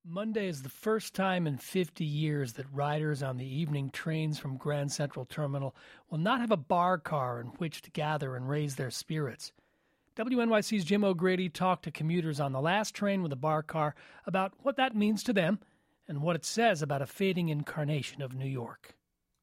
Monday is the first time in 50 years that riders on the evening trains from Grand Central Terminal will not have a bar car in which to gather and raise their spirits. WNYC's Jim O'Grady talked to commuters on the last train with a bar car about what that means to them and what it says about a fading incarnation of New York.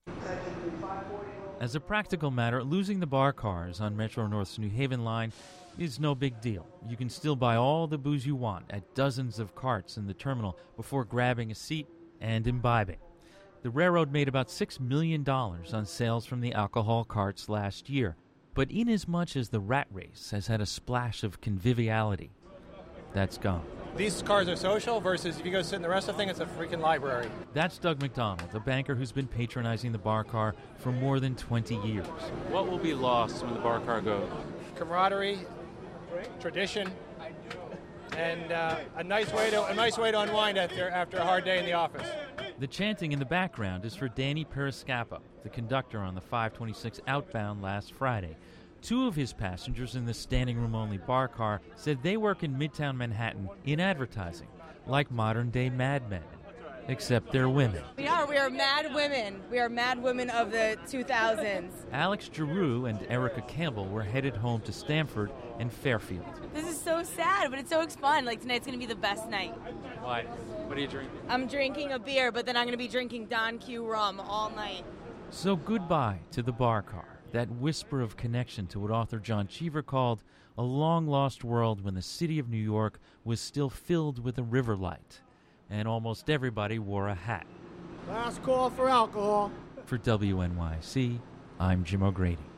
As a practical matter, losing the bar cars on Metro North's New Haven line is no big deal. You can still buy all the booze you want at dozens of carts in the terminal before grabbing a seat and imbibing. The railroad made about $6 million on sales from the alcohol carts last year, but inasmuch as the rat race has had a splash of conviviality, that's gone. These cars are social versus if you go sit in the rest of the thing, it's a freaking library. That's Doug McDonald, a banker who's been patronizing the bar car for more than 20 years. What will be lost when the bar car goes? Camaraderie, tradition, and a nice way to unwind after a hard day in the office. The chanting in the background is for Danny Periscapa, the conductor on the 526 outbound last Friday. Two of his passengers in the standing-room-only bar car said they work in Midtown Manhattan in advertising, like modern-day madmen, except they're women. We are mad women. We are mad women of the 2000s. Alex Giroux and Erica Campbell were headed home to Stamford and Fairfield. This is so sad, but it's so fun. Like, tonight's going to be the best night. Why? What are you drinking? I'm drinking a beer, but then I'm going to be drinking Don Q rum all night. So goodbye to the bar car. That whisper of connection to what author John Cheever called a long-lost world when the city of New York was still filled with a river light, and almost everybody wore a hat. Last call for alcohol. For WNYC, I'm Jim O'Grady.